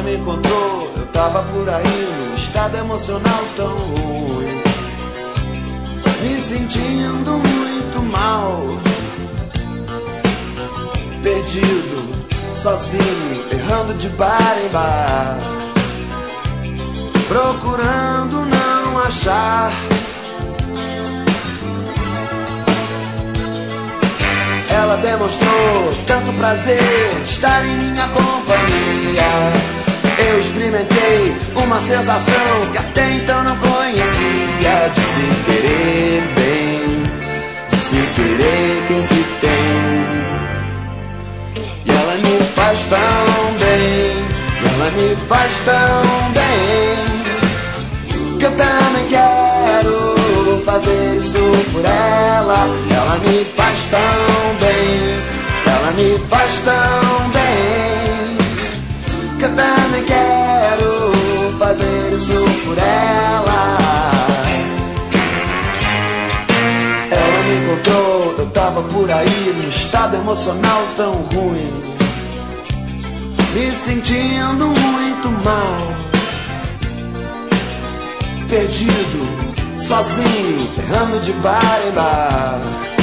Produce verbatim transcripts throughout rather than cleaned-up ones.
me encontrou, eu tava por aí num estado emocional tão ruim, me sentindo muito mal, perdido, sozinho, errando de bar em bar, procurando não achar. Ela demonstrou tanto prazer de estar em minha companhia. Eu experimentei uma sensação que até então não conhecia, de se querer bem, de se querer quem se tem. E ela me faz tão bem, e ela me faz tão bem, que eu também quero fazer isso por ela. Ela me faz tão bem, ela me faz tão bem, que eu também quero fazer isso por ela. Ela me encontrou, eu tava por aí num estado emocional tão ruim, me sentindo muito mal, perdido, sozinho, errando de bar em bar,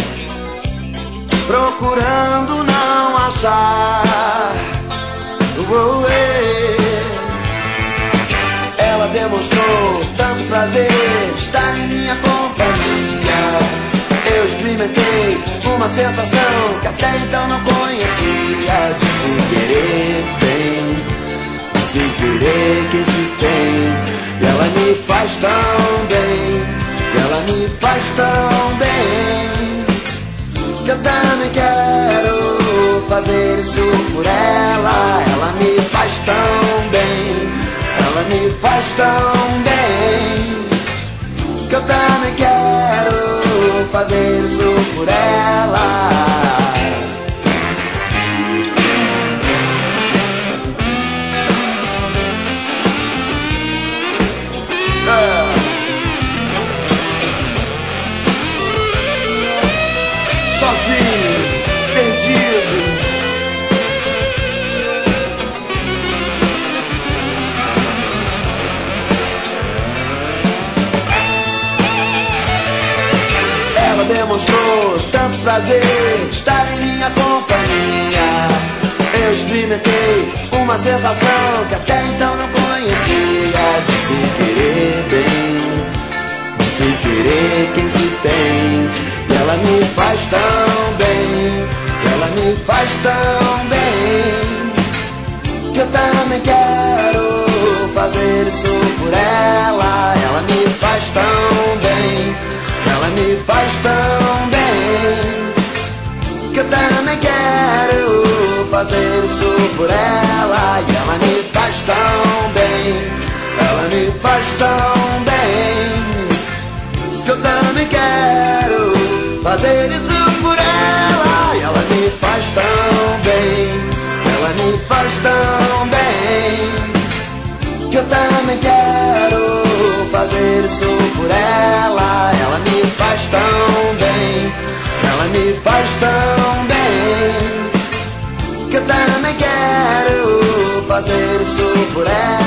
procurando não achar. Oh, yeah. Ela demonstrou tanto prazer de estar em minha companhia. Eu experimentei uma sensação que até então não conhecia, de se querer bem, de se querer quem se tem. E ela me faz tão bem, e ela me faz tão bem, que eu também quero fazer isso por ela. Ela me faz tão bem, ela me faz tão bem, que eu também quero fazer isso por ela. Sozinho, perdido, ela demonstrou tanto prazer de estar em minha companhia. Eu experimentei uma sensação que até então não conhecia, de se querer bem, de se querer quem se tem. E ela me faz tão bem, ela me faz tão bem, que eu também quero fazer isso por ela. Ela me faz tão bem, ela me faz tão bem, que eu também quero fazer isso por ela. E ela me faz tão bem, ela me faz tão bem, que eu também quero fazer isso por ela. E ela me faz tão bem, ela me faz tão bem, que eu também quero fazer isso por ela. Ela me faz tão bem, ela me faz tão bem, que eu também quero fazer isso por ela.